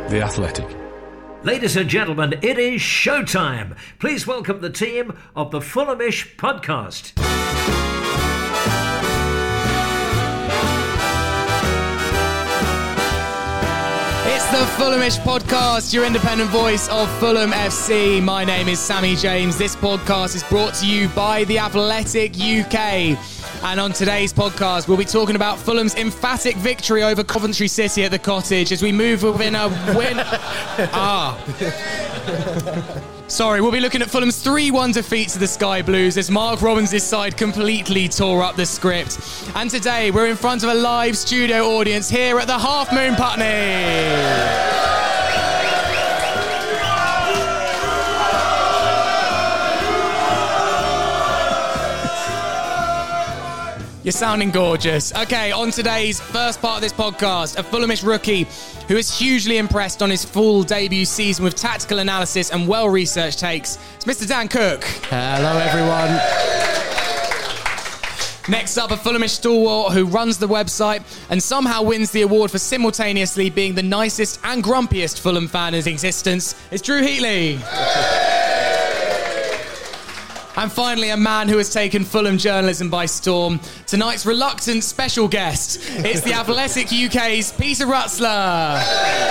The Athletic. Ladies and gentlemen, it is showtime. Please welcome the team of the Fulhamish podcast. It's the Fulhamish podcast, your independent voice of Fulham FC. My name is Sammy James. This podcast is brought to you by The Athletic UK. And on today's podcast, we'll be talking about Fulham's emphatic victory over Coventry City at the Cottage as we move within a win. Sorry, we'll be looking at Fulham's 3-1 defeat to the Sky Blues as Mark Robbins' side completely tore up the script. And today, we're in front of a live studio audience here at the Half Moon Putney. You're sounding gorgeous. Okay, on today's first part of this podcast, a Fulhamish rookie who is hugely impressed on his full debut season with tactical analysis and well-researched takes. It's Mr. Dan Cook. Hello, everyone. Next up, a Fulhamish stalwart who runs the website and somehow wins the award for simultaneously being the nicest and grumpiest Fulham fan in existence. It's Drew Heatley. And finally, a man who has taken Fulham journalism by storm. Tonight's reluctant special guest. It's The Athletic UK's Peter Rutzler.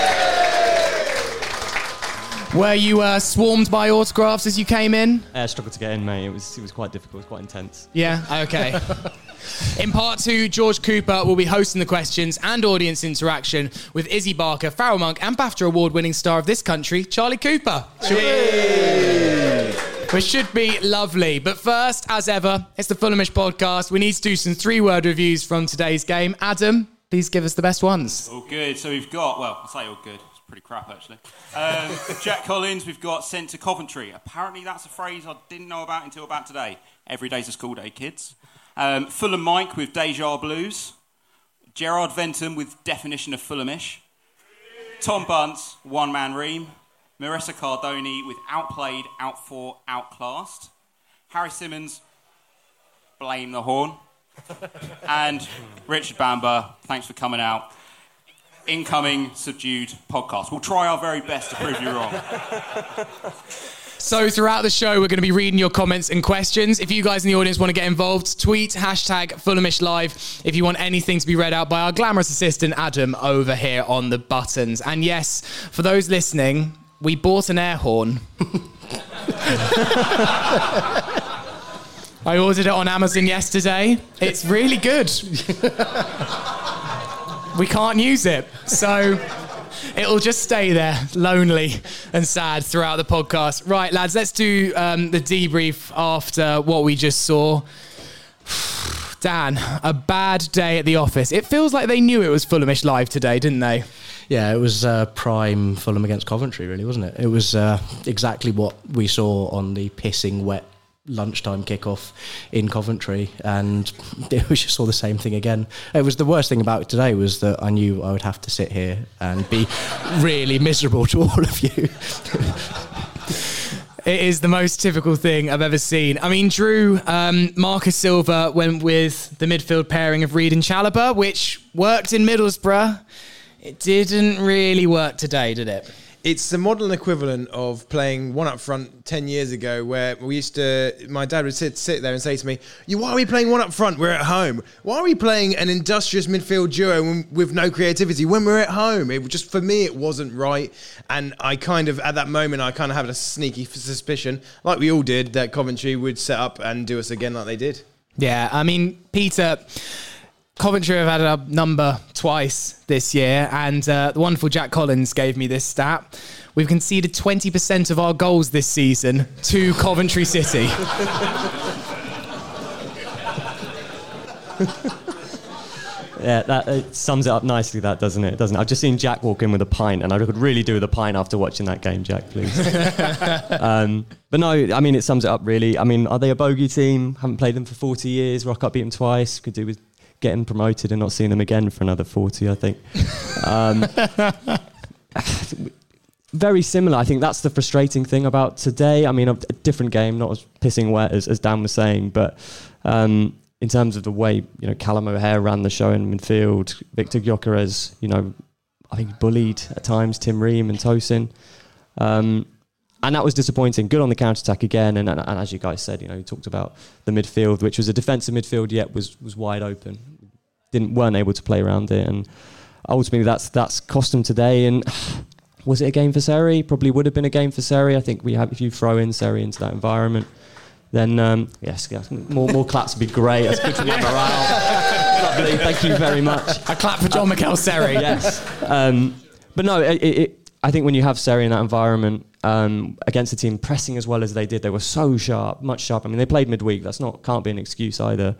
Were you swarmed by autographs as you came in? I struggled to get in, mate. It was quite difficult. It was quite intense. Yeah? Okay. In part two, George Cooper will be hosting the questions and audience interaction with Izzy Barker, Farrell Monk and BAFTA award-winning star of this country, Charlie Cooper. Which should be lovely. But first, as ever, it's the Fulhamish podcast. We need to do some 3-word reviews from today's game. Adam, please give us the best ones. All good. So we've got, well, I say all good. It's pretty crap, actually. Jack Collins, we've got sent to Coventry. Apparently that's a phrase I didn't know about until about today. Every day's a school day, kids. Fulham Mike with Deja Blues. Gerard Venton with definition of Fulhamish. Tom Bunce, one-man ream. Marissa Cardoni with outplayed, outfought, outclassed. Harry Simmons, blame the horn. And Richard Bamber, thanks for coming out. Incoming subdued podcast. We'll try our very best to prove you wrong. So throughout the show, we're going to be reading your comments and questions. If you guys in the audience want to get involved, tweet #FulhamishLive if you want anything to be read out by our glamorous assistant, Adam, over here on the buttons. And yes, for those listening, we bought an air horn. I ordered it on Amazon yesterday. It's really good. We can't use it, so it'll just stay there, lonely and sad throughout the podcast. Right, lads, let's do the debrief after what we just saw. Dan, a bad day at the office. It feels like they knew it was Fulhamish Live today, didn't they? Yeah, it was prime Fulham against Coventry, really, wasn't it? It was exactly what we saw on the pissing wet lunchtime kickoff in Coventry, and we just saw the same thing again. It was the worst thing about it today was that I knew I would have to sit here and be really miserable to all of you. It is the most typical thing I've ever seen. I mean, Drew, Marcus Silva went with the midfield pairing of Reed and Chalobah, which worked in Middlesbrough. It didn't really work today, did it? It's the modern equivalent of playing one up front 10 years ago, where my dad would sit there and say to me, why are we playing one up front? We're at home. Why are we playing an industrious midfield duo with no creativity when we're at home? It just, for me, it wasn't right. And I kind of, at that moment, I kind of had a sneaky suspicion, like we all did, that Coventry would set up and do us again like they did. Yeah, I mean, Peter, Coventry have had a number twice this year, and the wonderful Jack Collins gave me this stat. We've conceded 20% of our goals this season to Coventry City. Yeah, that sums it up nicely, that, doesn't it? I've just seen Jack walk in with a pint, and I could really do with a pint after watching that game, Jack, please. But no, I mean, it sums it up, really. I mean, are they a bogey team? Haven't played them for 40 years. Rock Up beat them twice. Could do with getting promoted and not seeing them again for another 40, I think. Very similar. I think that's the frustrating thing about today. I mean, a different game, not as pissing wet as Dan was saying, but in terms of the way, Callum O'Hare ran the show in midfield, Victor Gyökeres, I think bullied at times Tim Ream and Tosin. And that was disappointing. Good on the counter-attack again. And as you guys said, you talked about the midfield, which was a defensive midfield, yet was wide open. Weren't able to play around it. And ultimately, that's cost them today. And was it a game for Seri? Probably would have been a game for Seri. I think if you throw in Seri into that environment, then yes, more claps would be great. That's good for the morale. Lovely. Thank you very much. A clap for John McKell Seri. Yes. But no, I think when you have Seri in that environment, against a team pressing as well as they did, they were so sharp, much sharper. I mean, they played midweek. Can't be an excuse either.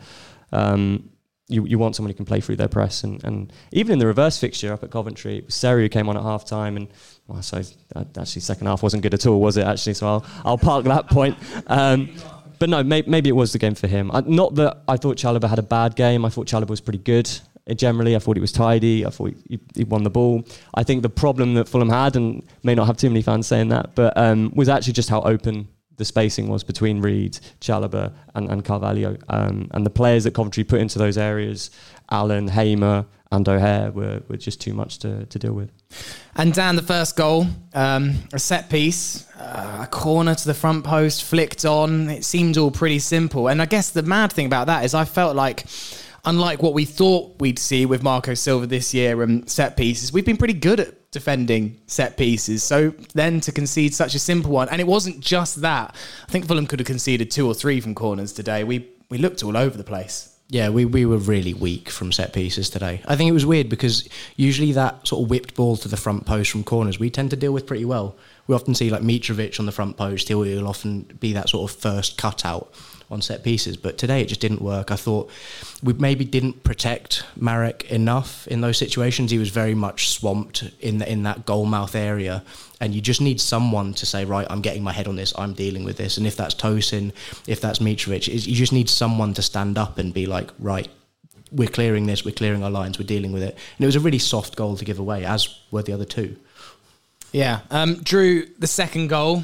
You want someone who can play through their press, and even in the reverse fixture up at Coventry, it was Seri who came on at half time, and so actually second half wasn't good at all, was it? Actually, so I'll park that point. But no, maybe it was the game for him. Not that I thought Chalobah had a bad game. I thought Chalobah was pretty good. Generally, I thought he was tidy. I thought he won the ball. I think the problem that Fulham had, and may not have too many fans saying that, but was actually just how open the spacing was between Reed, Chalobah and Carvalho. And the players that Coventry put into those areas, Allen, Hamer and O'Hare, were just too much to deal with. And Dan, the first goal, a set piece, a corner to the front post, flicked on. It seemed all pretty simple. And I guess the mad thing about that is I felt like, unlike what we thought we'd see with Marco Silva this year and set pieces, we've been pretty good at defending set pieces. So then to concede such a simple one, and it wasn't just that. I think Fulham could have conceded 2 or 3 from corners today. We looked all over the place. Yeah, we were really weak from set pieces today. I think it was weird because usually that sort of whipped ball to the front post from corners we tend to deal with pretty well. We often see like Mitrovic on the front post. He'll often be that sort of first cutout on set pieces, but today it just didn't work. I thought we maybe didn't protect Marek enough in those situations. He was very much swamped in that goal mouth area, and you just need someone to say, right, I'm getting my head on this, I'm dealing with this. And if that's Tosin, if that's Mitrovic, you just need someone to stand up and be like, right, we're clearing this, we're clearing our lines, we're dealing with it. And it was a really soft goal to give away, as were the other 2. Yeah. Drew, the second goal.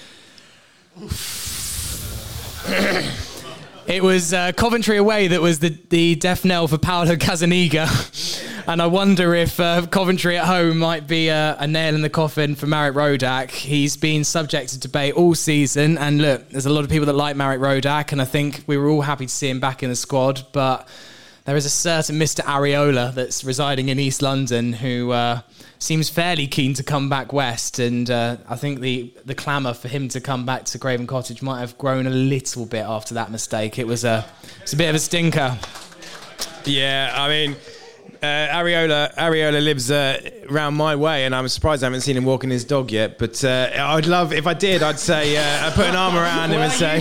It was Coventry away that was the death knell for Paulo Gazzaniga. And I wonder if Coventry at home might be a nail in the coffin for Marek Rodak. He's been subject to debate all season. And look, there's a lot of people that like Marek Rodak, and I think we were all happy to see him back in the squad. But there is a certain Mr. Areola that's residing in East London who seems fairly keen to come back west, and I think the clamour for him to come back to Craven Cottage might have grown a little bit after that mistake. It was a bit of a stinker. Yeah, I mean, Areola lives round my way, and I'm surprised I haven't seen him walking his dog yet. But I'd love, if I did, I'd say I'd put an arm around him and say,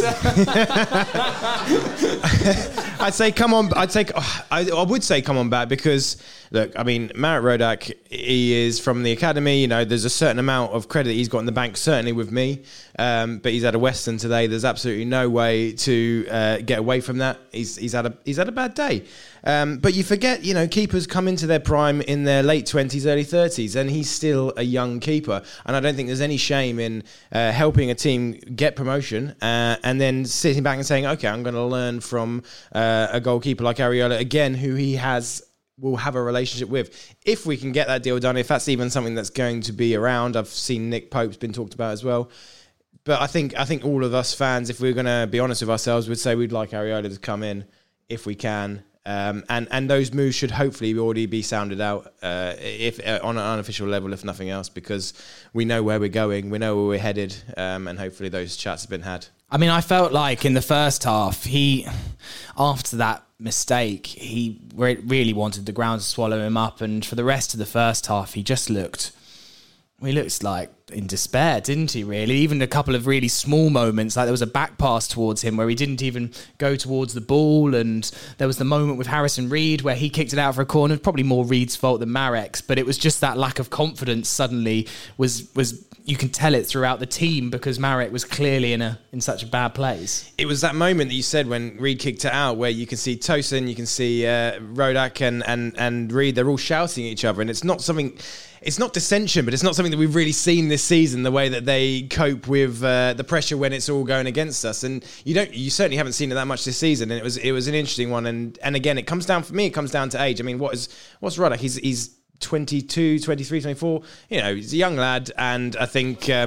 I'd say come on. I would say come on back, because look, I mean, Marek Rodak, he is from the academy. There's a certain amount of credit he's got in the bank, certainly with me. But he's at a Western today. There's absolutely no way to get away from that. He's had a bad day. But you forget, keepers come into their prime in their late 20s, early 30s, and he's still a young keeper. And I don't think there's any shame in helping a team get promotion and then sitting back and saying, okay, I'm going to learn from a goalkeeper like Areola again, who will have a relationship with. If we can get that deal done, if that's even something that's going to be around. I've seen Nick Pope's been talked about as well. But I think all of us fans, if we're going to be honest with ourselves, would say we'd like Areola to come in if we can. And those moves should hopefully already be sounded out if on an unofficial level, if nothing else, because we know where we're going, we know where we're headed, and hopefully those chats have been had. I mean, I felt like in the first half, after that mistake, he really wanted the ground to swallow him up, and for the rest of the first half, he looked like in despair, didn't he, really? Even a couple of really small moments, like there was a back pass towards him where he didn't even go towards the ball, and there was the moment with Harrison Reed where he kicked it out for a corner, probably more Reed's fault than Marek's, but it was just that lack of confidence suddenly was you can tell it throughout the team, because Marek was clearly in such a bad place. It was that moment that you said when Reed kicked it out, where you can see Tosin, you can see Rodak and Reed, they're all shouting at each other, and it's not dissension, but it's not something that we've really seen this season, the way that they cope with the pressure when it's all going against us. And you certainly haven't seen it that much this season, and it was an interesting one. And again, it comes down to age. I mean, what's Rodak? He's 22, 23, 24. You know, he's a young lad, and I think 4,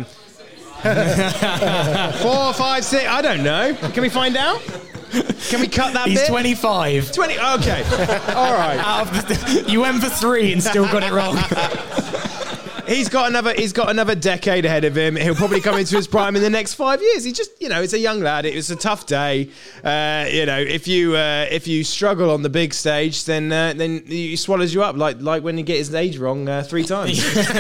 5, 6. I don't know. Can we find out? Can we cut that He's bit? 25. 20. Okay. All right. You went for 3 and still got it wrong. He's got another decade ahead of him. He'll probably come into his prime in the next 5 years. He just, it's a young lad. It was a tough day. If you struggle on the big stage, then he swallows you up like when you get his age wrong 3 times.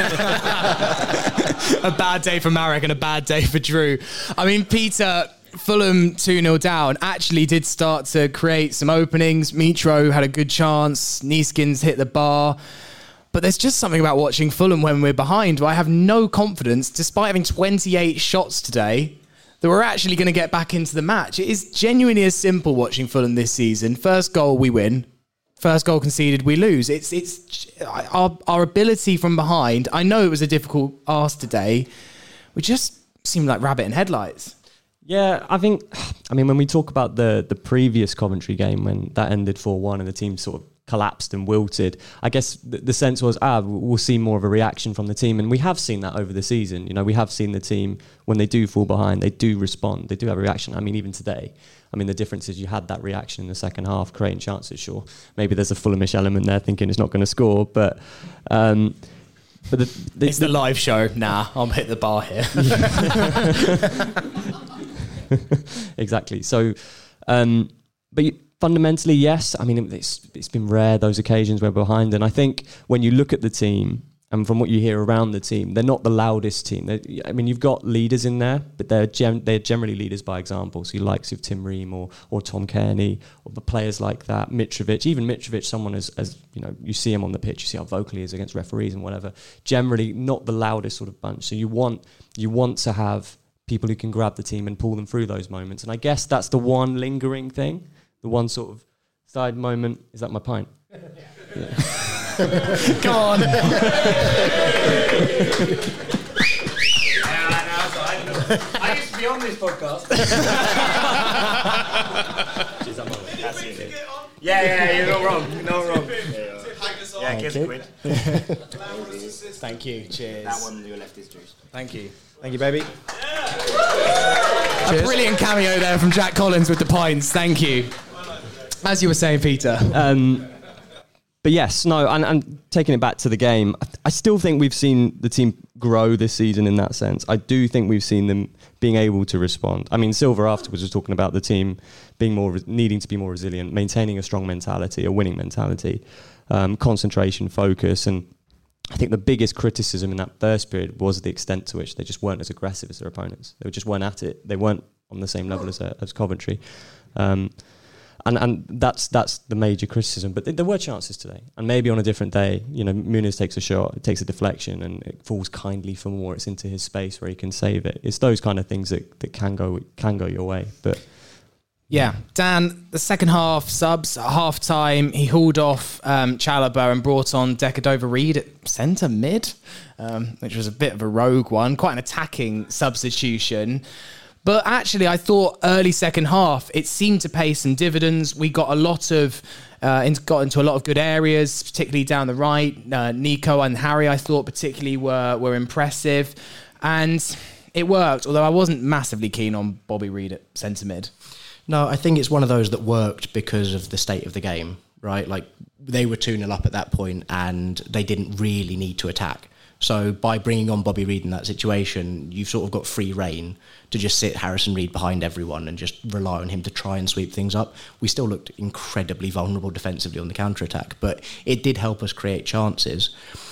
A bad day for Marek and a bad day for Drew. I mean, Peter, Fulham 2-0 down actually did start to create some openings. Mitro had a good chance. Neeskens hit the bar. But there's just something about watching Fulham when we're behind where I have no confidence, despite having 28 shots today, that we're actually going to get back into the match. It is genuinely as simple watching Fulham this season. First goal, we win. First goal conceded, we lose. It's our ability from behind. I know it was a difficult ask today. We just seem like rabbit in headlights. Yeah, I mean, when we talk about the previous Coventry game, when that ended 4-1 and the team sort of collapsed and wilted, I guess the sense was, we'll see more of a reaction from the team. And we have seen that over the season. We have seen the team, when they do fall behind, they do respond. They do have a reaction. I mean, even today. I mean, the difference is you had that reaction in the second half, creating chances, sure. Maybe there's a Fulhamish element there thinking it's not going to score, but... it's the live show. Nah, I'll hit the bar here. Exactly. So, fundamentally, yes. I mean, it's been rare, those occasions we're behind. And I think when you look at the team, and from what you hear around the team, they're not the loudest team. You've got leaders in there, but they're generally leaders by example. So you likes of Tim Ream or Tom Kearney, or the players like that. Mitrovic, even Mitrovic, someone as you see him on the pitch, you see how vocal he is against referees and whatever. Generally, not the loudest sort of bunch. So you want to have people who can grab the team and pull them through those moments. And I guess that's the one lingering thing, the one sort of side moment. Is that my pint? Yeah. Go on. I used to be on this podcast. Yeah, you're not wrong. Yeah, kiss a quid. Thank you. Cheers. That one to your left is juice. Thank you. Thank you, baby. A brilliant cameo there from Jack Collins with the pints. Thank you. As you were saying, Peter. But yes, no, and taking it back to the game, I still think we've seen the team grow this season in that sense. I do think we've seen them being able to respond. I mean, Silver afterwards was talking about the team being needing to be more resilient, maintaining a strong mentality, a winning mentality, concentration, focus. And I think the biggest criticism in that first period was the extent to which they just weren't as aggressive as their opponents. They just weren't at it. They weren't on the same level as Coventry. And that's the major criticism. But there were chances today. And maybe on a different day, Muniz takes a shot, it takes a deflection, and it falls kindly for Moore. It's into his space where he can save it. It's those kind of things that can go your way. But yeah, Dan, the second half subs at half time, he hauled off Chalobah and brought on Decordova-Reid at centre mid, which was a bit of a rogue one, quite an attacking substitution. But actually, I thought early second half, it seemed to pay some dividends. We got got into a lot of good areas, particularly down the right. Nico and Harry, I thought particularly were impressive. And it worked, although I wasn't massively keen on Bobby Reid at centre mid. No, I think it's one of those that worked because of the state of the game, right? Like, they were 2-0 up at that point and they didn't really need to attack. So by bringing on Bobby Reid in that situation, you've sort of got free rein to just sit Harrison Reed behind everyone and just rely on him to try and sweep things up. We still looked incredibly vulnerable defensively on the counter-attack, but it did help us create chances.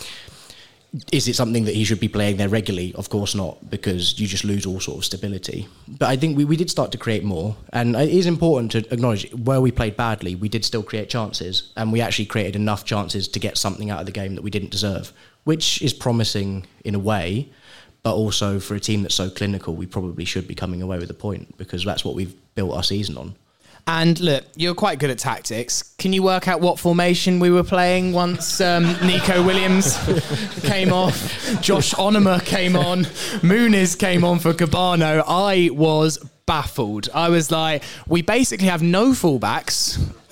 Is it something that he should be playing there regularly? Of course not, because you just lose all sort of stability. But I think we did start to create more, and it is important to acknowledge where we played badly, we did still create chances, and we actually created enough chances to get something out of the game that we didn't deserve, which is promising in a way, but also for a team that's so clinical, we probably should be coming away with a point, because that's what we've built our season on. And look, you're quite good at tactics. Can you work out what formation we were playing once Nico Williams came off, Josh Onomah came on, Muniz came on for Cabano? I was baffled. I was like, we basically have no fullbacks.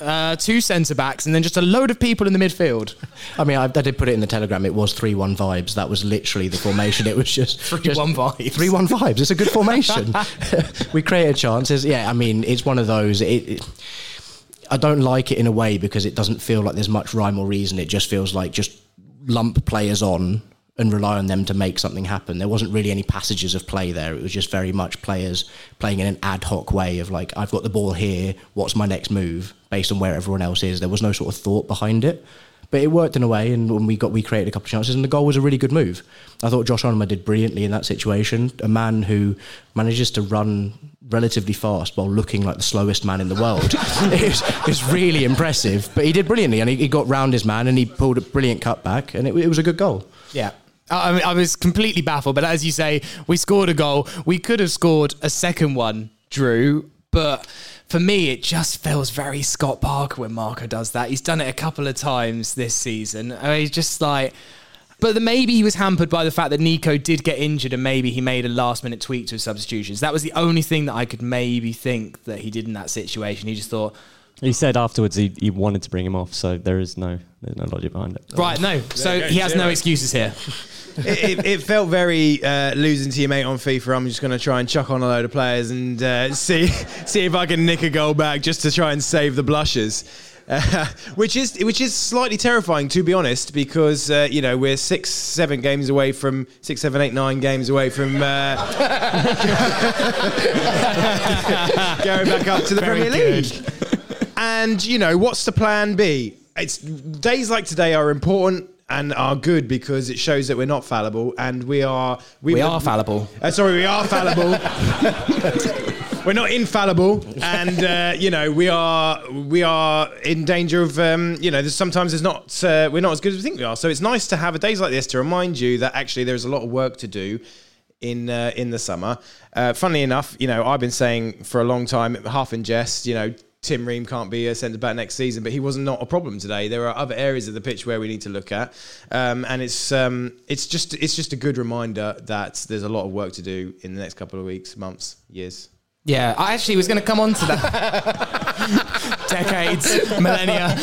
2 centre-backs, and then just a load of people in the midfield. I mean, I did put it in the Telegram. It was 3-1 vibes. That was literally the formation. It was just 3-1 vibes. 3-1 vibes. It's a good formation. We created chances. Yeah, I mean, it's one of those. I don't like it in a way because it doesn't feel like there's much rhyme or reason. It just feels like just lump players on and rely on them to make something happen. There wasn't really any passages of play there. It was just very much players playing in an ad hoc way of like, I've got the ball here, what's my next move based on where everyone else is. There was no sort of thought behind it. But it worked in a way, and when we created a couple of chances, and the goal was a really good move. I thought Josh Onomah did brilliantly in that situation. A man who manages to run relatively fast while looking like the slowest man in the world. It's really impressive. But he did brilliantly, and he got round his man, and he pulled a brilliant cutback, and it was a good goal. Yeah. I mean, I was completely baffled, but as you say, we scored a goal. We could have scored a second one, Drew, but for me, it just feels very Scott Parker when Marco does that. He's done it a couple of times this season. I mean, he's just like... But maybe he was hampered by the fact that Nico did get injured and maybe he made a last-minute tweak to his substitutions. That was the only thing that I could maybe think that he did in that situation. He just thought... He said afterwards he wanted to bring him off, so there's no logic behind it. Right, no. So he has no excuses here. It felt very losing to your mate on FIFA. I'm just going to try and chuck on a load of players and see if I can nick a goal back just to try and save the blushes. Which is slightly terrifying, to be honest, because we're 6, 7 games away from 6, 7, 8, 9 games away from going back up to the Premier League. And what's the plan B? It's days like today are important and are good because it shows that we're not fallible, and we are fallible. We are fallible. We're not infallible, and we are in danger of sometimes we're not as good as we think we are. So it's nice to have days like this to remind you that actually there's a lot of work to do in the summer. Funnily enough, I've been saying for a long time, half in jest, Tim Ream can't be a centre back next season, but he was not a problem today. There are other areas of the pitch where we need to look at, and it's just a good reminder that there's a lot of work to do in the next couple of weeks, months, years. Yeah, I actually was going to come on to that. Decades, millennia.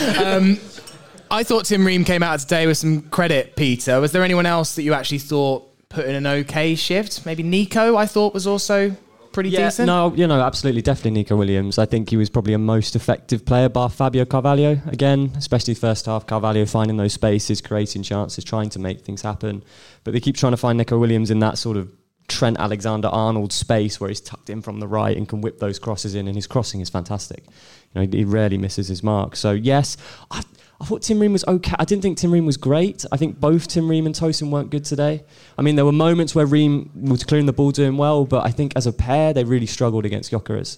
I thought Tim Ream came out today with some credit, Peter. Was there anyone else that you actually thought put in an okay shift? Maybe Nico, I thought, was also pretty decent. No, absolutely, definitely Nico Williams. I think he was probably a most effective player, bar Fabio Carvalho, again, especially first half. Carvalho finding those spaces, creating chances, trying to make things happen. But they keep trying to find Nico Williams in that sort of Trent Alexander-Arnold space where he's tucked in from the right and can whip those crosses in, and his crossing is fantastic. He rarely misses his mark. So yes, I thought Tim Ream was okay. I didn't think Tim Ream was great. I think both Tim Ream and Tosin weren't good today. I mean, there were moments where Ream was clearing the ball doing well, but I think as a pair they really struggled against Gyökeres.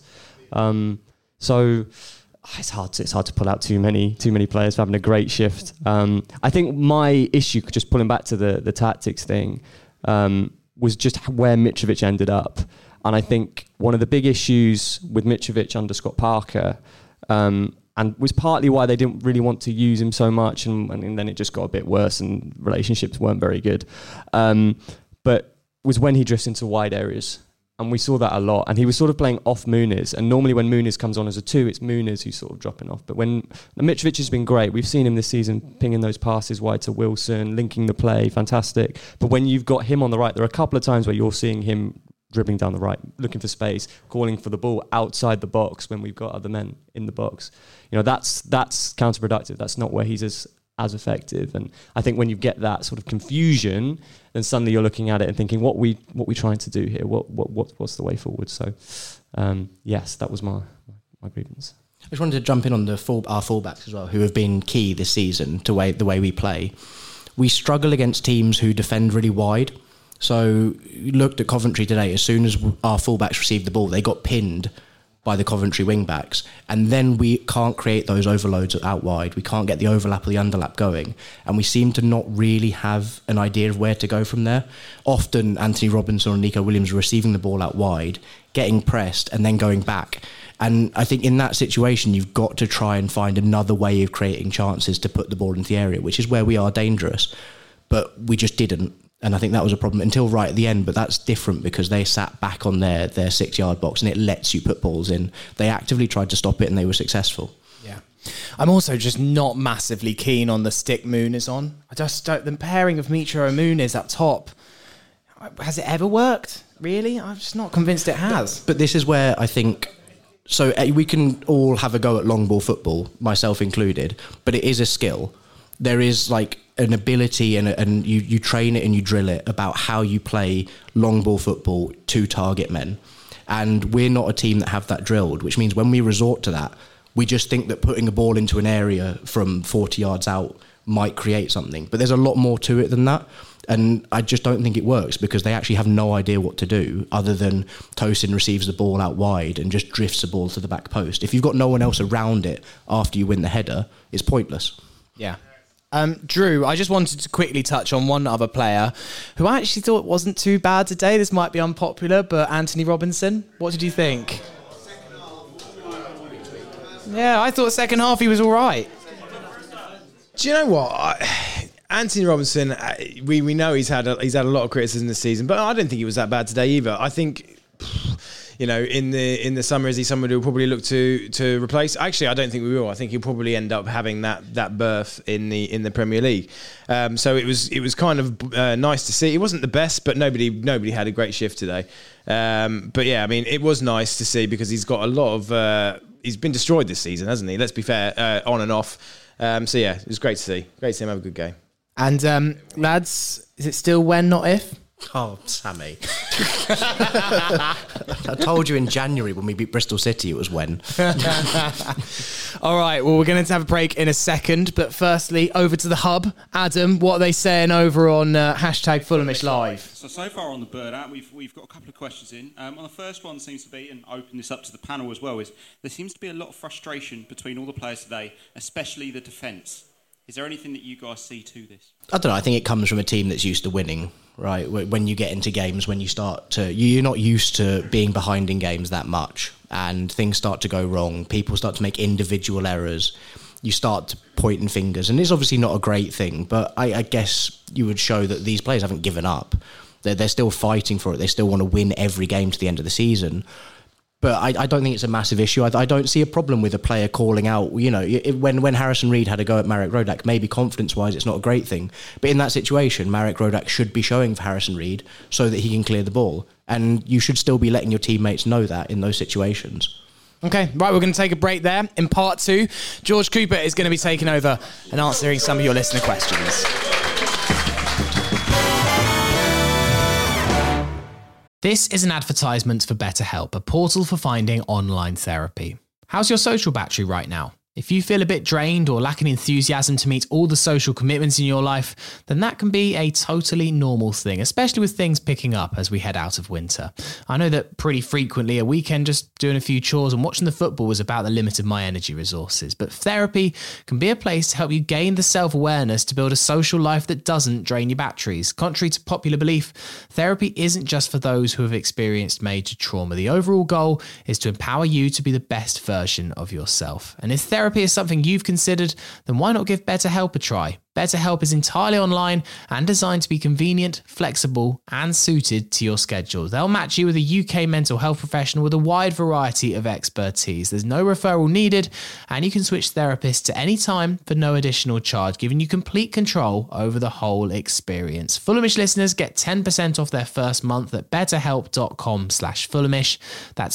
So it's hard to pull out too many players for having a great shift. I think my issue, just pulling back to the tactics thing, was just where Mitrovic ended up. And I think one of the big issues with Mitrovic under Scott Parker, and was partly why they didn't really want to use him so much, and then it just got a bit worse and relationships weren't very good, but was when he drifts into wide areas. And we saw that a lot. And he was sort of playing off Muniz. And normally when Muniz comes on as a 2, it's Muniz who's sort of dropping off. But when Mitrovic has been great, we've seen him this season pinging those passes wide to Wilson, linking the play, fantastic. But when you've got him on the right, there are a couple of times where you're seeing him dribbling down the right, looking for space, calling for the ball outside the box when we've got other men in the box. That's counterproductive. That's not where he's as effective. And I think when you get that sort of confusion, then suddenly you're looking at it and thinking, what we trying to do here? What's the way forward? So, yes, that was my grievance. I just wanted to jump in on our fullbacks as well, who have been key this season to the way we play. We struggle against teams who defend really wide. So you looked at Coventry today. As soon as our fullbacks received the ball, they got pinned by the Coventry wing-backs, and then we can't create those overloads out wide. We can't get the overlap or the underlap going, and we seem to not really have an idea of where to go from there. Often Anthony Robinson or Nico Williams are receiving the ball out wide, getting pressed, and then going back. And I think in that situation, you've got to try and find another way of creating chances to put the ball into the area, which is where we are dangerous. But we just didn't. And I think that was a problem until right at the end, but that's different because they sat back on their 6-yard box and it lets you put balls in. They actively tried to stop it and they were successful. Yeah. I'm also just not massively keen on the stick Muniz on. I just don't. The pairing of Mitro and Muniz up top, has it ever worked? Really? I'm just not convinced it has. But this is where I think... So we can all have a go at long ball football, myself included, but it is a skill. There is like an ability and you train it and you drill it about how you play long ball football to target men. And we're not a team that have that drilled, which means when we resort to that, we just think that putting a ball into an area from 40 yards out might create something. But there's a lot more to it than that. And I just don't think it works because they actually have no idea what to do other than Tosin receives the ball out wide and just drifts the ball to the back post. If you've got no one else around it after you win the header, it's pointless. Yeah. Drew, I just wanted to quickly touch on one other player who I actually thought wasn't too bad today. This might be unpopular, but Anthony Robinson, what did you think? Yeah, I thought second half he was all right. Do you know what? Anthony Robinson, we know he's had a lot of criticism this season, but I don't think he was that bad today either. I think, you know, in the summer, is he someone who will probably look to replace? Actually, I don't think we will. I think he'll probably end up having that berth in the Premier League. So it was kind of nice to see. It wasn't the best, but nobody had a great shift today. But yeah, I mean, it was nice to see because he's got a lot of. He's been destroyed this season, hasn't he? Let's be fair, on and off. So yeah, it was great to see. Great to see him have a good game. And lads, is it still when, not if? Oh, Sammy. I told you in January when we beat Bristol City it was when. All right, well, we're going to have a break in a second, but firstly, over to the hub. Adam, what are they saying over on hashtag Fulhamish Live? So far on the Bird app, we've got a couple of questions in. On the first one seems to be, and open this up to the panel as well, is there seems to be a lot of frustration between all the players today, especially the defence. Is there anything that you guys see to this? I don't know. I think it comes from a team that's used to winning, right? When you get into games, when you start to... You're not used to being behind in games that much, and things start to go wrong. People start to make individual errors. You start to pointing fingers, and it's obviously not a great thing, but I guess you would show that these players haven't given up. They're still fighting for it. They still want to win every game to the end of the season. But I don't think it's a massive issue. I don't see a problem with a player calling out. You know, when Harrison Reed had a go at Marek Rodak, maybe confidence-wise it's not a great thing. But in that situation, Marek Rodak should be showing for Harrison Reed so that he can clear the ball. And you should still be letting your teammates know that in those situations. Okay, right, we're going to take a break there. In part 2, George Cooper is going to be taking over and answering some of your listener questions. This is an advertisement for BetterHelp, a portal for finding online therapy. How's your social battery right now? If you feel a bit drained or lacking enthusiasm to meet all the social commitments in your life, then that can be a totally normal thing, especially with things picking up as we head out of winter. I know that pretty frequently a weekend just doing a few chores and watching the football was about the limit of my energy resources, but therapy can be a place to help you gain the self-awareness to build a social life that doesn't drain your batteries. Contrary to popular belief, therapy isn't just for those who have experienced major trauma. The overall goal is to empower you to be the best version of yourself. And if therapy is something you've considered, then why not give BetterHelp a try? BetterHelp is entirely online and designed to be convenient, flexible, and suited to your schedule. They'll match you with a UK mental health professional with a wide variety of expertise. There's no referral needed, and you can switch therapists at any time for no additional charge, giving you complete control over the whole experience. Fulhamish listeners get 10% off their first month at betterhelp.com/Fulhamish. That's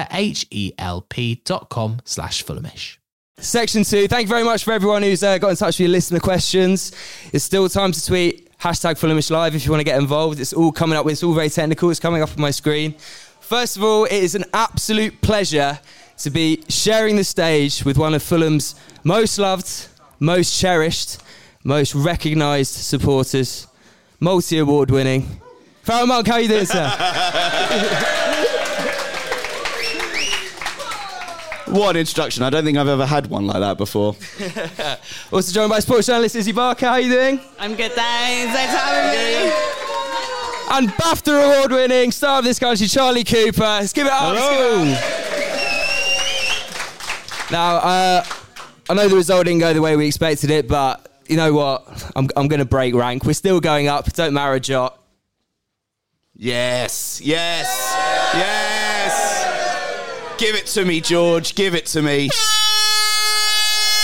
betterhelp.com/Fulhamish. Section 2, thank you very much for everyone who's got in touch with your listener questions. It's still time to tweet hashtag Fulhamish Live if you want to get involved. It's all coming up, it's all very technical, it's coming up on my screen. First of all, it is an absolute pleasure to be sharing the stage with one of Fulham's most loved, most cherished, most recognised supporters, multi-award winning. Farrell Monk, how are you doing, sir? What an introduction. I don't think I've ever had one like that before. Also joined by sports journalist Izzy Barker. How are you doing? I'm good, thanks. Thanks for having me. And BAFTA award-winning star of this country, Charlie Cooper. Let's give it up. Hello. Now, I know the result didn't go the way we expected it, but you know what? I'm going to break rank. We're still going up. Don't matter a jot. Yes. Give it to me, George. Give it to me.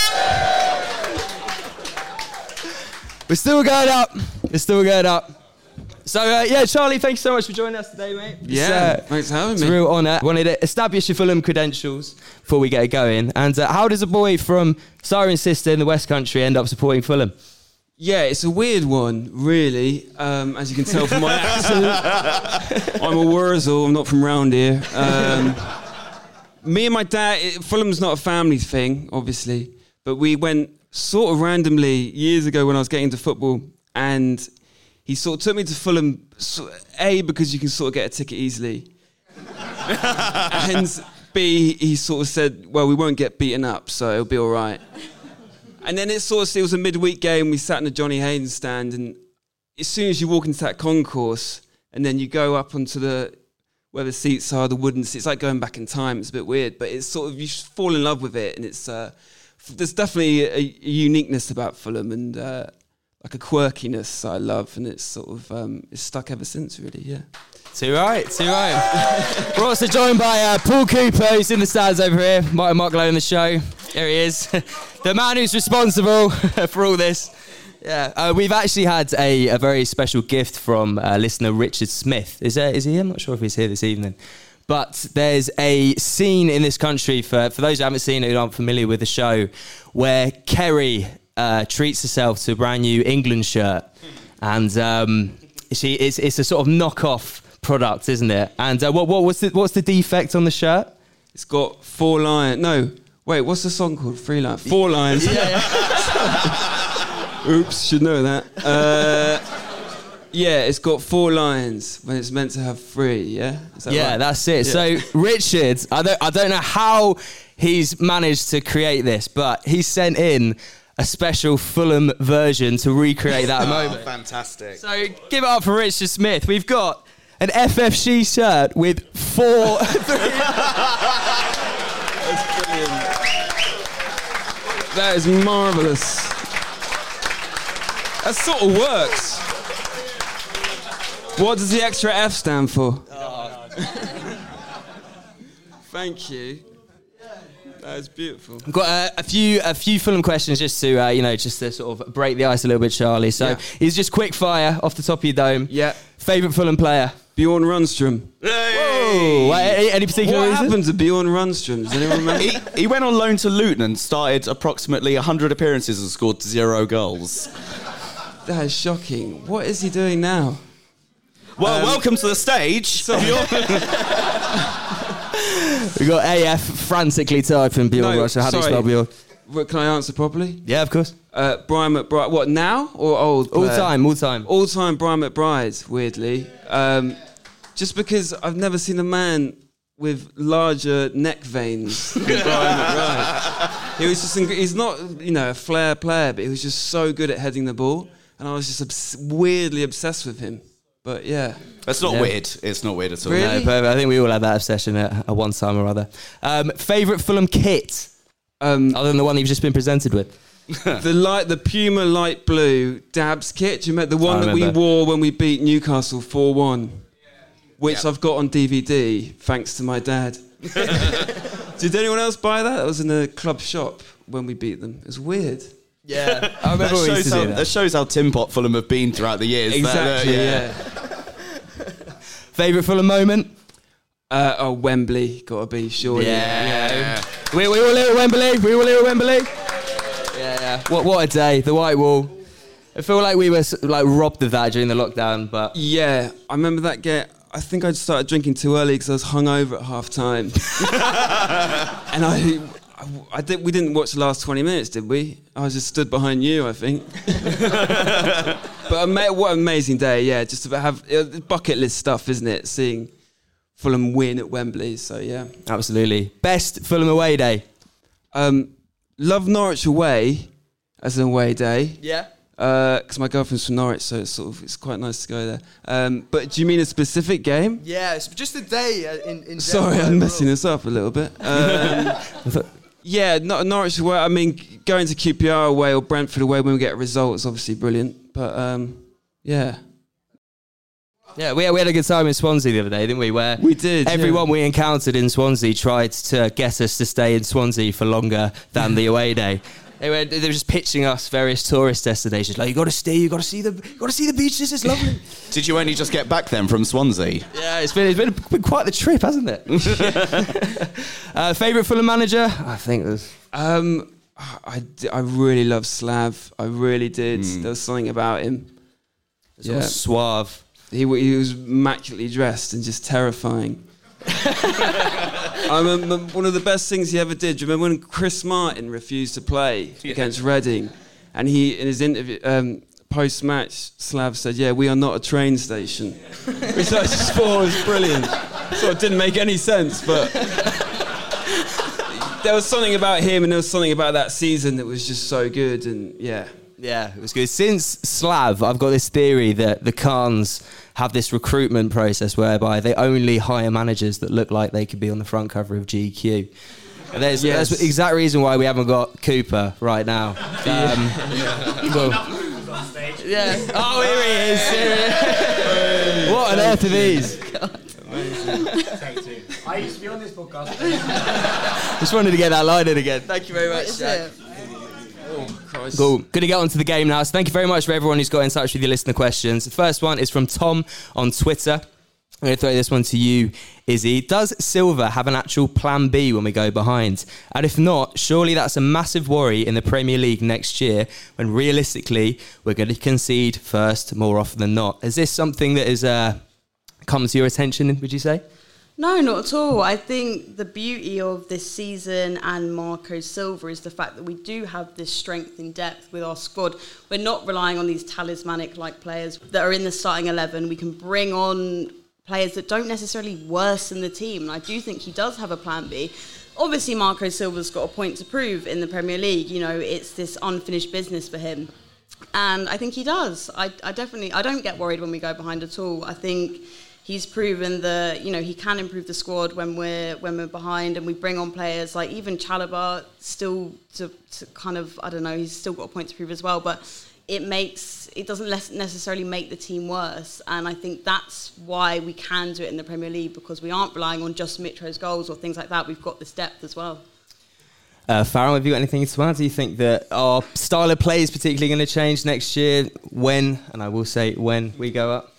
We're still going up. We're still going up. So, yeah, Charlie, thank you so much for joining us today, mate. Thanks for having me. It's a real honour. Wanted to establish your Fulham credentials before we get going. And how does a boy from Cirencester Sister in the West Country end up supporting Fulham? Yeah, it's a weird one, really, as you can tell from my accent. I'm a Wurzel, I'm not from round here. Me and my dad, Fulham's not a family thing, obviously, but we went sort of randomly years ago when I was getting into football, and he sort of took me to Fulham, A, because you can sort of get a ticket easily, and B, he sort of said, well, we won't get beaten up, so it'll be all right. And then it was a midweek game, we sat in the Johnny Hayden stand, and as soon as you walk into that concourse, and then you go up onto where the seats are, the wooden seats, it's like going back in time, it's a bit weird, but it's sort of, you fall in love with it, and it's, there's definitely a uniqueness about Fulham, and like a quirkiness I love, and it's sort of it's stuck ever since, really. Yeah. Too right. We're also joined by Paul Cooper, who's in the stands over here. Mark Lowe in the show. Here he is, the man who's responsible for all this. Yeah, we've actually had a very special gift from listener Richard Smith. Is he here? I'm not sure if he's here this evening. But there's a scene in this country, for those who haven't seen it, who aren't familiar with the show, where Kerry treats herself to a brand new England shirt, and it's a sort of knockoff product, isn't it? And what's the defect on the shirt? It's got 4 lines. No, wait, what's the song called? 3 lines. 4 lines. Oops, should know that. Yeah, it's got 4 lines when it's meant to have 3. Yeah. Right? That's it. Yeah. So Richard, I don't know how he's managed to create this, but he sent in a special Fulham version to recreate that moment. Fantastic. So give it up for Richard Smith. We've got an FFC shirt with 4... That's brilliant. That is marvellous. That sort of works. What does the extra F stand for? Thank you. That is beautiful. I've got a few Fulham questions just to sort of break the ice a little bit, Charlie. So it's just quick fire off the top of your dome. Yeah. Favourite Fulham player? Bjorn Rundstrom. Whoa! Any particular reason? What happened to Bjorn Rundstrom? Does anyone remember? He went on loan to Luton and started approximately 100 appearances and scored 0 goals. That is shocking. What is he doing now? Well, welcome to the stage. We've got AF frantically typing Bjorn Rundstrom. How do you spell Bjorn? Can I answer properly? Yeah, of course. Brian McBride. What, now or old player? All time. All time Brian McBride, weirdly. Just because I've never seen a man with larger neck veins than Brian McBride. He was he's not, a flair player, but he was just so good at heading the ball. And I was just weirdly obsessed with him. But yeah. That's not weird. It's not weird at all. Really? No, I think we all had that obsession at one time or other. Favourite Fulham kit? Other than the one you've just been presented with. The Puma light blue Dabs kit. Do you remember the one that we wore when we beat Newcastle 4-1? Which I've got on DVD, thanks to my dad. Did anyone else buy that? That was in a club shop when we beat them. It was weird. Yeah, I remember we used to do that. That shows how Tin Pot Fulham have been throughout the years. Exactly, yeah. Favourite Fulham moment? Wembley, gotta be, surely. Yeah. We all here at Wembley. Yeah. What a day, the white wall. I feel like we were robbed of that during the lockdown, but... Yeah, I remember that game. I think I started drinking too early because I was hungover at half time. And we didn't watch the last 20 minutes, did we? I was just stood behind you, I think. But what an amazing day, yeah. Just to have bucket list stuff, isn't it? Seeing Fulham win at Wembley, so yeah. Absolutely. Best Fulham away day? Love Norwich away as an away day. Yeah. Because my girlfriend's from Norwich, so it's quite nice to go there. But do you mean a specific game? Yeah, it's just a day in Sorry, I'm messing this up a little bit. Yeah, not Norwich away. I mean, going to QPR away or Brentford away when we get a result is obviously brilliant. But yeah. Yeah, we had a good time in Swansea the other day, didn't we? Where we did. Everyone we encountered in Swansea tried to get us to stay in Swansea for longer than the away day. They were just pitching us various tourist destinations. Like, you got to see the beaches. It's lovely. Did you only just get back then from Swansea? Yeah, it's been quite the trip, hasn't it? Favourite Fulham manager? I think there's. I really love Slav. I really did. There was something about him. Yeah. Suave. He was immaculately dressed and just terrifying. I remember one of the best things he ever did. Do you remember when Chris Martin refused to play against Reading? And he, in his interview, post-match, Slav said, "Yeah, we are not a train station." Which I just thought was brilliant. So it didn't make any sense, but there was something about him and there was something about that season that was just so good. And yeah, it was good. Since Slav, I've got this theory that the Khans have this recruitment process whereby they only hire managers that look like they could be on the front cover of GQ. That's the exact reason why we haven't got Cooper right now. Oh, here he is. What on earth are these? I used to be on this podcast. Just wanted to get that line in again. Thank you very much, Jack. Cool. Going to get on to the game now. So thank you very much for everyone who's got in touch with your listener questions. The first one is from Tom on Twitter. I'm going to throw this one to you, Izzy. Does Silva have an actual plan B when we go behind? And if not, surely that's a massive worry in the Premier League next year when realistically we're going to concede first more often than not. Is this something that has come to your attention, would you say? No, not at all. I think the beauty of this season and Marco Silva is the fact that we do have this strength in depth with our squad. We're not relying on these talismanic-like players that are in the starting 11. We can bring on players that don't necessarily worsen the team. And I do think he does have a plan B. Obviously, Marco Silva's got a point to prove in the Premier League. You know, it's this unfinished business for him. And I think he does. I don't get worried when we go behind at all. I think he's proven that, you know, he can improve the squad when we're behind, and we bring on players like even Chalobah still to kind of, I don't know, he's still got a point to prove as well, but it doesn't necessarily make the team worse. And I think that's why we can do it in the Premier League, because we aren't relying on just Mitro's goals or things like that. We've got this depth as well. Farrell, have you got anything to add? Do you think that our style of play is particularly going to change next year when, and I will say when, we go up?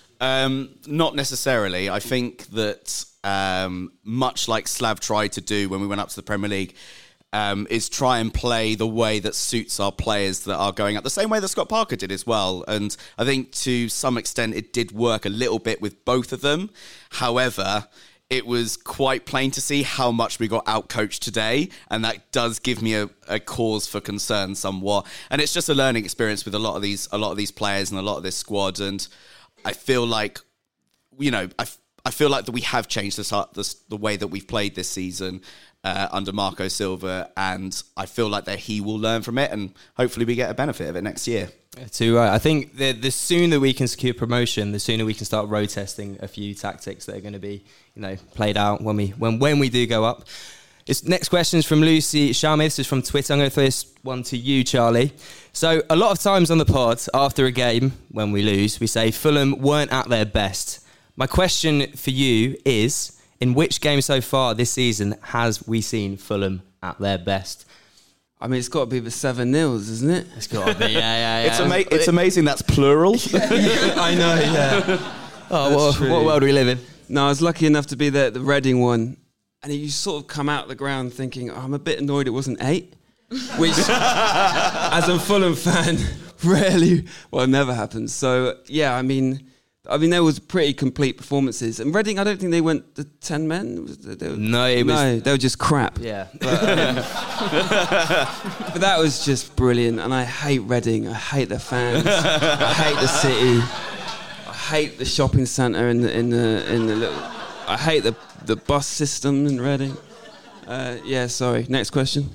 Not necessarily. I think that much like Slav tried to do when we went up to the Premier League, is try and play the way that suits our players that are going up, the same way that Scott Parker did as well. And I think to some extent it did work a little bit with both of them. However, it was quite plain to see how much we got out-coached today, and that does give me a cause for concern somewhat. And it's just a learning experience with a lot of these players and a lot of this squad. And I feel like, you know, I feel like that we have changed the way that we've played this season under Marco Silva, and I feel like that he will learn from it, and hopefully we get a benefit of it next year. I think the sooner we can secure promotion, the sooner we can start road testing a few tactics that are going to be, you know, played out when we do go up. This next question is from Lucy Sharma. This is from Twitter. I'm going to throw this one to you, Charlie. So a lot of times on the pod, after a game, when we lose, we say Fulham weren't at their best. My question for you is, in which game so far this season has we seen Fulham at their best? I mean, it's got to be the 7-0, isn't it? It's got to be, yeah. It's amazing that's plural. I know, yeah. What world do we live in? No, I was lucky enough to be there at the Reading one, and you sort of come out of the ground thinking, I'm a bit annoyed it wasn't 8, which, as a Fulham fan, never happens. So, yeah, I mean, there was pretty complete performances. And Reading, I don't think they went the 10 men. They were just crap. Yeah. But that was just brilliant. And I hate Reading. I hate the fans. I hate the city. I hate the shopping centre in the little. I hate the bus system in Reading. Sorry. Next question.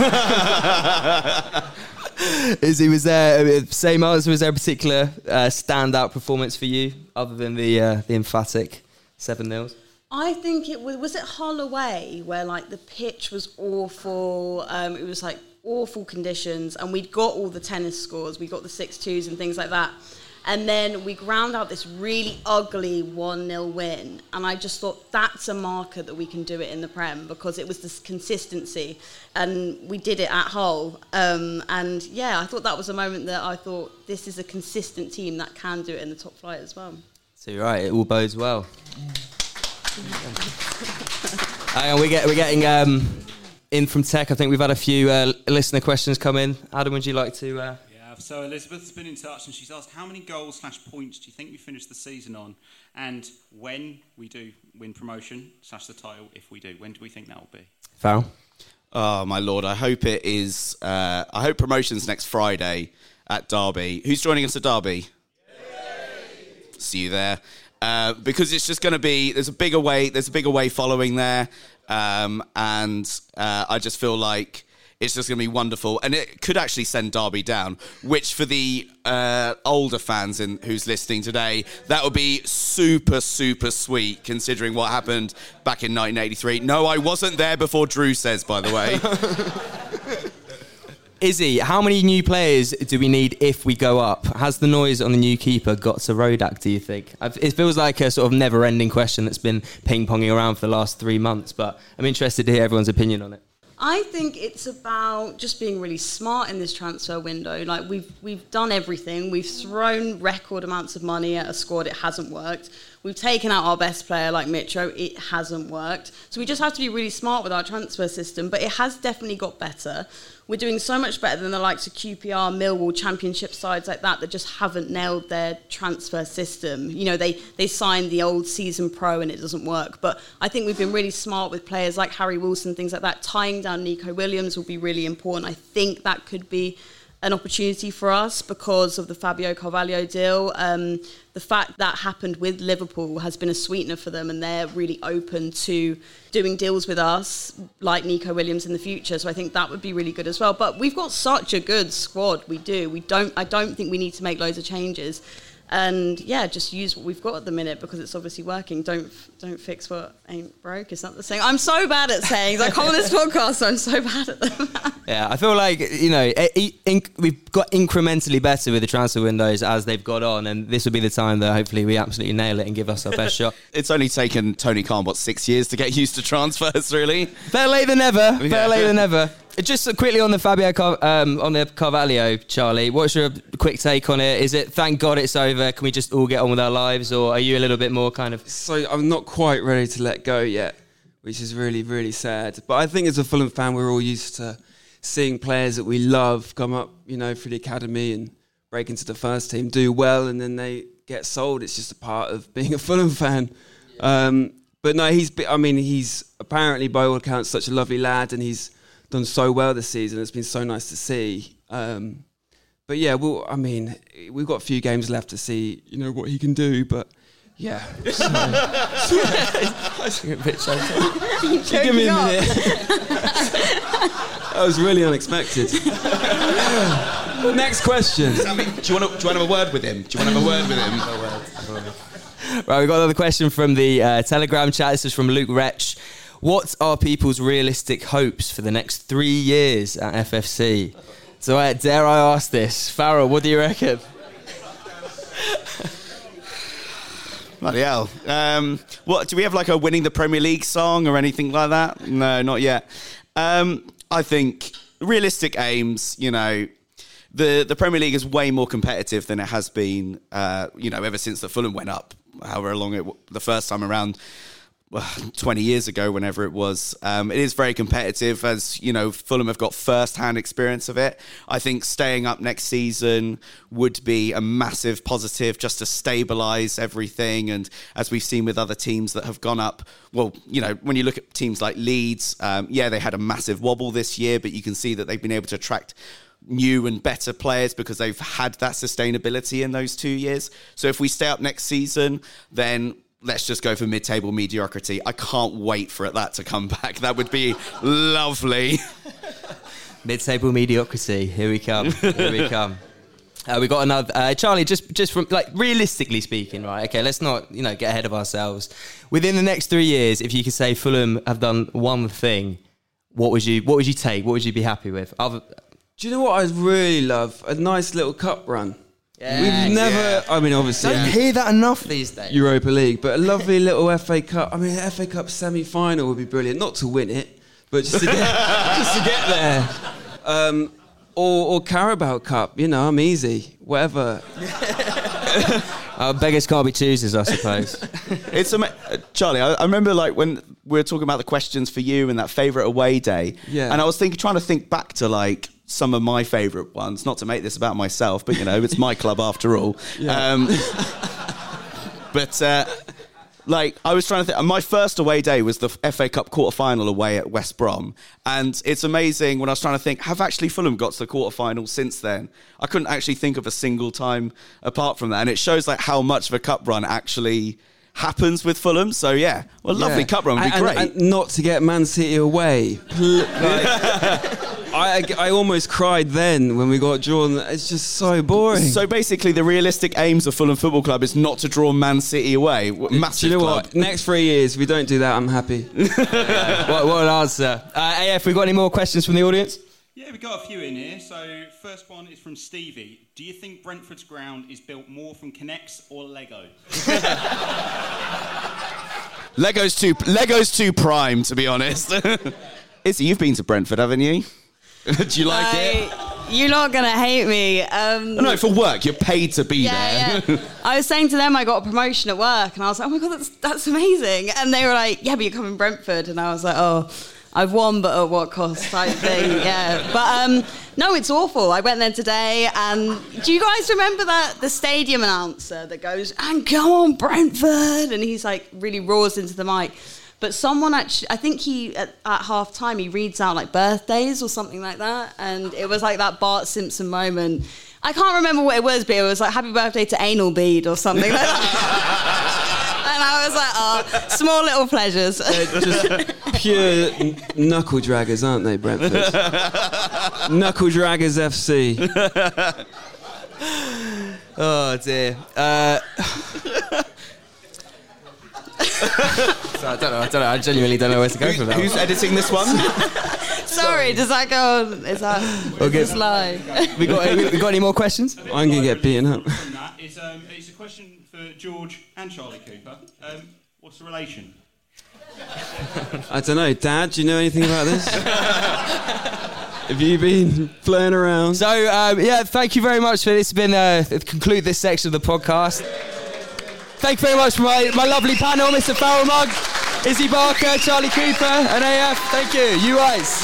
Was there same answer? Was there a particular standout performance for you other than the emphatic 7-0? I think it was it Hull away where like the pitch was awful. It was like awful conditions, and we'd got all the tennis scores. We got the 6-2s and things like that. And then we ground out this really ugly 1-0 win. And I just thought that's a marker that we can do it in the Prem, because it was this consistency. And we did it at Hull. And yeah, I thought that was a moment that I thought this is a consistent team that can do it in the top flight as well. So you're right, it all bodes well. We're getting in from tech. I think we've had a few listener questions come in. Adam, would you like to... Yeah, so Elizabeth's been in touch and she's asked, how many goals/points do you think we finish the season on? And when we do win promotion / the title, if we do, when do we think that will be? Farrell? Oh, my Lord, I hope it is... I hope promotion's next Friday at Derby. Who's joining us at Derby? Yay! See you there. Because it's just going to be... There's a big away following there. And I just feel like it's just going to be wonderful. And it could actually send Derby down, which for the older fans who's listening today, that would be super, super sweet, considering what happened back in 1983. No, I wasn't there before Drew says, by the way. Izzy, how many new players do we need if we go up? Has the noise on the new keeper got to Rodak, do you think? It feels like a sort of never-ending question that's been ping-ponging around for the last 3 months, but I'm interested to hear everyone's opinion on it. I think it's about just being really smart in this transfer window. Like we've done everything. We've thrown record amounts of money at a squad. It hasn't worked. We've taken out our best player like Mitro. It hasn't worked. So we just have to be really smart with our transfer system. But it has definitely got better. We're doing so much better than the likes of QPR, Millwall, Championship sides like that just haven't nailed their transfer system. You know, they signed the old season pro and it doesn't work. But I think we've been really smart with players like Harry Wilson, things like that. Tying down Nico Williams will be really important. I think that could be an opportunity for us because of the Fabio Carvalho deal. The fact that happened with Liverpool has been a sweetener for them, and they're really open to doing deals with us like Nico Williams in the future. So I think that would be really good as well. But we've got such a good squad. We do. I don't think we need to make loads of changes. And yeah, just use what we've got at the minute because it's obviously working. Don't fix what ain't broke. Is that the saying? I'm so bad at sayings. I come on this podcast, so I'm so bad at them. Yeah, I feel like, you know, we've got incrementally better with the transfer windows as they've got on, and this will be the time that hopefully we absolutely nail it and give us our best shot. It's only taken Tony Khan, 6 years to get used to transfers, really? Better late than never. Better late than never. Just quickly on the Fabio on the Carvalho, Charlie, what's your quick take on it? Is it, thank God it's over, can we just all get on with our lives, or are you a little bit more kind of... So I'm not quite ready to let go yet, which is really, really sad. But I think as a Fulham fan, we're all used to seeing players that we love come up, you know, through the academy and break into the first team, do well, and then they get sold. It's just a part of being a Fulham fan. But no, he's apparently, by all accounts, such a lovely lad, and he's done so well this season. It's been so nice to see. But yeah, we've got a few games left to see, you know, what he can do. But yeah, give me a minute. That was really unexpected. Next question. Sammy, do you want to have a word with him? Right, we've got another question from the Telegram chat. This is from Luke Wretch. What are people's realistic hopes for the next 3 years at FFC? So dare I ask this? Farrell, what do you reckon? Bloody hell. What, do we have like a winning the Premier League song or anything like that? No, not yet. I think realistic aims, you know, the Premier League is way more competitive than it has been, ever since the Fulham went up, however long the first time around. 20 years ago, whenever it was. It is very competitive, as you know, Fulham have got first-hand experience of it. I think staying up next season would be a massive positive just to stabilise everything. And as we've seen with other teams that have gone up, well, you know, when you look at teams like Leeds, they had a massive wobble this year, but you can see that they've been able to attract new and better players because they've had that sustainability in those 2 years. So if we stay up next season, then let's just go for mid-table mediocrity. I can't wait for that to come back. That would be lovely. Mid-table mediocrity. Here we come. We got another. Charlie, just from, like, realistically speaking, right? Okay, let's not, you know, get ahead of ourselves. Within the next 3 years, if you could say Fulham have done one thing, what would you take? What would you be happy with? Do you know what I'd really love? A nice little cup run. We've never, I mean, obviously, Don't hear that enough these days. Europa League, but a lovely little FA Cup. I mean, an FA Cup semi-final would be brilliant. Not to win it, but just to get there. Or Carabao Cup. You know, I'm easy. Whatever. Beggars can't be choosers, I suppose. It's Charlie. I remember like when we were talking about the questions for you and that favourite away day. Yeah. And I was trying to think back to like some of my favourite ones. Not to make this about myself, but you know, it's my club after all. Yeah. Like, I was trying to think, my first away day was the FA Cup quarter-final away at West Brom. And it's amazing when I was trying to think, have actually Fulham got to the quarter-final since then? I couldn't actually think of a single time apart from that. And it shows like how much of a cup run actually happens with Fulham. So, yeah, well, lovely cup run would be great. And not to get Man City away. I almost cried then when we got drawn. It's just so boring. So basically, the realistic aims of Fulham Football Club is not to draw Man City away. Massive Do you know club. what? Next 3 years, if we don't do that, I'm happy. What an answer. AF, we got any more questions from the audience? Yeah, we've got a few in here. So, first one is from Stevie. Do you think Brentford's ground is built more from Connects or Lego? Lego's too prime, to be honest. Izzy, you've been to Brentford, haven't you? Do you like it? You're not going to hate me. No, for work. You're paid to be there. Yeah. I was saying to them I got a promotion at work, and I was like, oh my God, that's amazing. And they were like, yeah, but you're coming Brentford. And I was like, oh, I've won, but at what cost type thing. Yeah. But no, it's awful. I went there today, and do you guys remember the stadium announcer that goes, and go on Brentford? And he's like really roars into the mic. But someone actually, I think at half time, he reads out like birthdays or something like that. And it was like that Bart Simpson moment. I can't remember what it was, but it was like happy birthday to Anal Bead or something like that. And I was like, oh, small little pleasures. Just pure knuckle draggers, aren't they, Brentford? Knuckle draggers FC. Oh, dear. So I don't know. I genuinely don't know where to go from that. Who's editing this one? Sorry, does that go on? Is that okay. Live? We got any more questions? I'm going to get beaten up. It's a question for George and Charlie Cooper. What's the relation? I don't know. Dad, do you know anything about this? Have you been playing around? So, thank you very much for this. It's been conclude this section of the podcast. Thank you very much for my lovely panel, Mr. Farrell Mugg, Izzy Barker, Charlie Cooper, and AF. Thank you. You guys.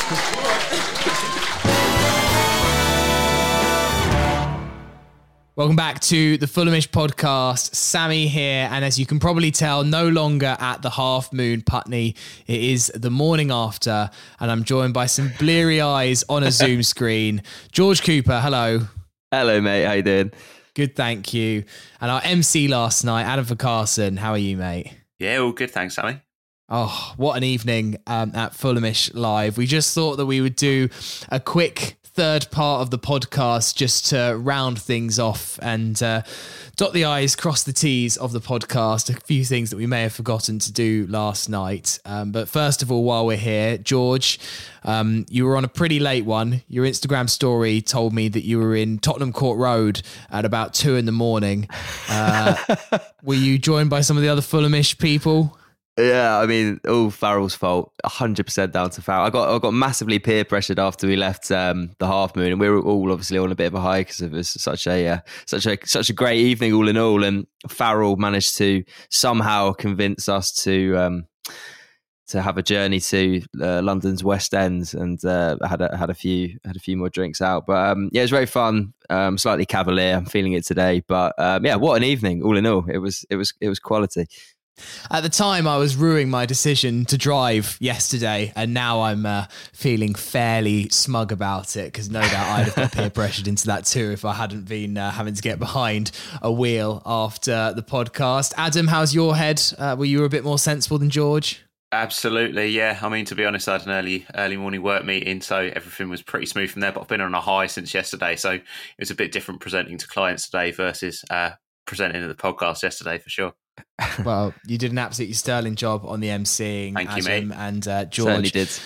Welcome back to the Fulhamish podcast. Sammy here, and as you can probably tell, no longer at the Half Moon Putney. It is the morning after, and I'm joined by some bleary eyes on a Zoom screen. George Cooper, hello. Hello, mate. How you doing? Good, thank you. And our MC last night, Adam Carson. How are you, mate? Yeah, all good, thanks, Sammy. Oh, what an evening at Fulhamish Live. We just thought that we would do a quick third part of the podcast just to round things off and dot the I's, cross the T's of the podcast. A few things that we may have forgotten to do last night. But first of all, while we're here, George, you were on a pretty late one. Your Instagram story told me that you were in Tottenham Court Road at about 2 a.m. Were you joined by some of the other Fulhamish people? Yeah, I mean, all Farrell's fault. 100% down to Farrell. I got massively peer pressured after we left the Half Moon, and we were all obviously on a bit of a high because it was such a great evening all in all. And Farrell managed to somehow convince us to have a journey to London's West End, and had a few more drinks out. But yeah, it was very fun. Slightly cavalier. I'm feeling it today, but yeah, what an evening all in all. It was quality. At the time, I was ruining my decision to drive yesterday, and now I'm feeling fairly smug about it because no doubt I'd have got peer pressured into that too if I hadn't been having to get behind a wheel after the podcast. Adam, how's your head? Were you a bit more sensible than George? Absolutely, yeah. I mean, to be honest, I had an early morning work meeting, so everything was pretty smooth from there, but I've been on a high since yesterday, so it was a bit different presenting to clients today versus presenting at the podcast yesterday, for sure. Well, you did an absolutely sterling job on the emceeing. Thank you, mate. And George. Certainly did.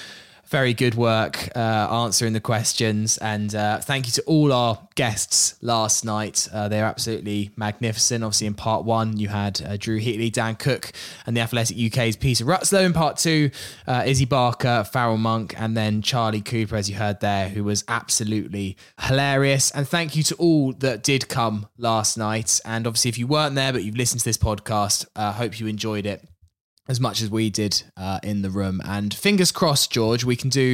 Very good work answering the questions, and thank you to all our guests last night. They're absolutely magnificent. Obviously, in part 1, you had Drew Heatley, Dan Cook, and the Athletic UK's Peter Rutzlow. In part 2, Izzy Barker, Farrell Monk, and then Charlie Cooper, as you heard there, who was absolutely hilarious. And thank you to all that did come last night. And obviously, if you weren't there but you've listened to this podcast, hope you enjoyed it as much as we did in the room. And fingers crossed, George, we can do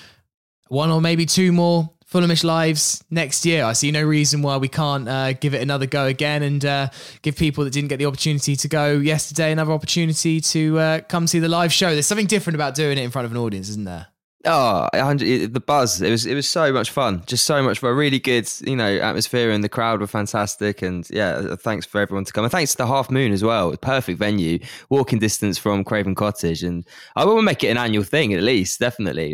1 or maybe 2 more Fulhamish Lives next year. I see no reason why we can't give it another go again and give people that didn't get the opportunity to go yesterday another opportunity to come see the live show. There's something different about doing it in front of an audience, isn't there? Oh, the buzz. It was so much fun. Just so much fun. Really good, atmosphere, and the crowd were fantastic. And yeah, thanks for everyone to come. And thanks to the Half Moon as well. Perfect venue, walking distance from Craven Cottage. And I will make it an annual thing at least, definitely.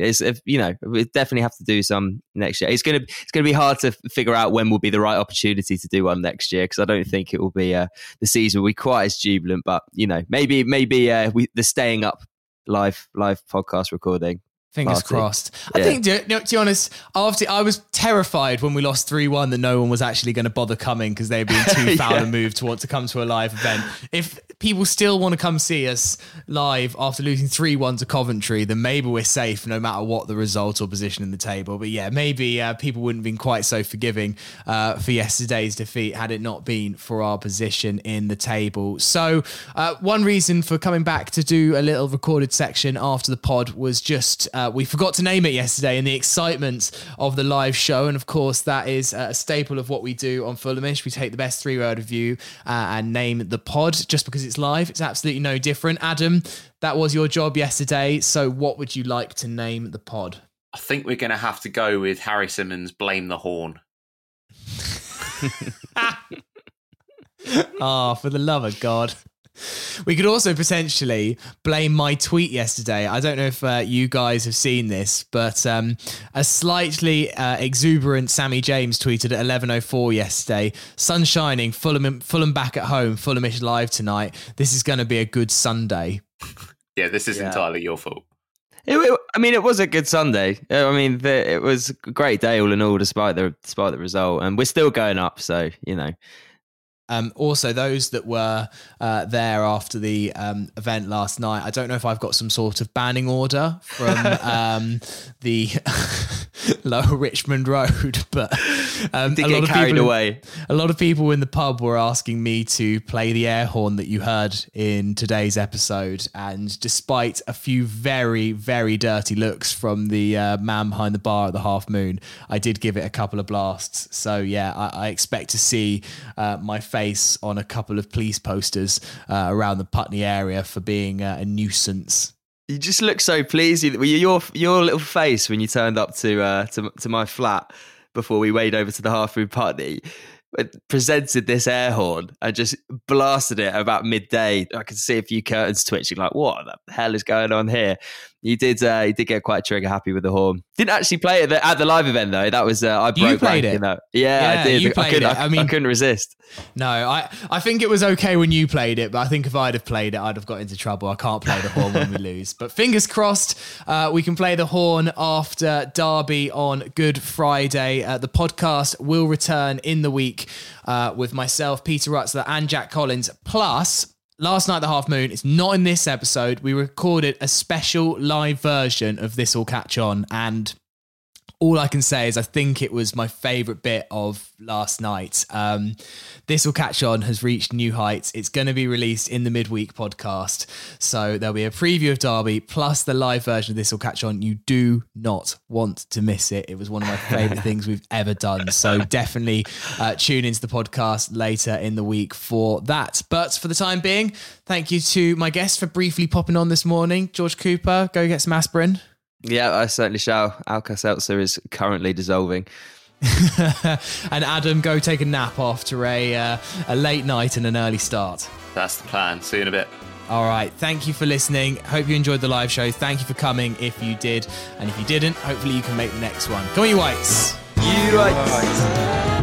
We definitely have to do some next year. It's gonna be hard to figure out when will be the right opportunity to do one next year, because I don't think it will be the season will be quite as jubilant. But maybe the staying up live podcast recording. Fingers crossed. I think, to be honest, I was terrified when we lost 3-1 that no one was actually going to bother coming because they were being too foul and moved to want to come to a live event. If people still want to come see us live after losing 3-1 to Coventry, then maybe we're safe no matter what the result or position in the table. But yeah, maybe people wouldn't have been quite so forgiving for yesterday's defeat had it not been for our position in the table. So one reason for coming back to do a little recorded section after the pod was just... we forgot to name it yesterday in the excitement of the live show. And of course, that is a staple of what we do on Fulhamish. We take the best 3-word review and name the pod. Just because it's live, it's absolutely no different. Adam, that was your job yesterday. So what would you like to name the pod? I think we're going to have to go with Harry Simmons' Blame the Horn. For the love of God. We could also potentially blame my tweet yesterday. I don't know if you guys have seen this, but a slightly exuberant Sammy James tweeted at 11:04 yesterday, "Sun shining, Fulham back at home, Fulhamish Live tonight. This is going to be a good Sunday." Yeah, this is entirely your fault. It was a good Sunday. It was a great day all in all, despite the result, and we're still going up. So Also, those that were there after the event last night, I don't know if I've got some sort of banning order from the Lower Richmond Road, but a lot of people in the pub were asking me to play the air horn that you heard in today's episode. And despite a few very, very dirty looks from the man behind the bar at the Half Moon, I did give it a couple of blasts. So yeah, I expect to see my face on a couple of police posters around the Putney area for being a nuisance. You just look so pleased. Your little face when you turned up to my flat before we weighed over to the Half Moon Putney, presented this air horn and just blasted it about midday. I could see a few curtains twitching, like, what the hell is going on here? You did get quite trigger happy with the horn. Didn't actually play it at the live event though. That was I broke. You played it. Yeah, I did. You played it. I couldn't resist. No, I think it was okay when you played it, but I think if I'd have played it, I'd have got into trouble. I can't play the horn when we lose. But fingers crossed, we can play the horn after Derby on Good Friday. The podcast will return in the week with myself, Peter Rutzler, and Jack Collins. Plus, last night at the Half Moon, it's not in this episode, we recorded a special live version of This Will Catch On, and all I can say is I think it was my favourite bit of last night. This Will Catch On has reached new heights. It's going to be released in the midweek podcast. So there'll be a preview of Derby plus the live version of This Will Catch On. You do not want to miss it. It was one of my favourite things we've ever done. So definitely tune into the podcast later in the week for that. But for the time being, thank you to my guests for briefly popping on this morning. George Cooper, go get some aspirin. Yeah, I certainly shall. Alka-Seltzer is currently dissolving. And Adam, go take a nap after a late night and an early start. That's the plan. See you in a bit. All right. Thank you for listening. Hope you enjoyed the live show. Thank you for coming if you did. And if you didn't, hopefully you can make the next one. Come on, you Whites. You Whites.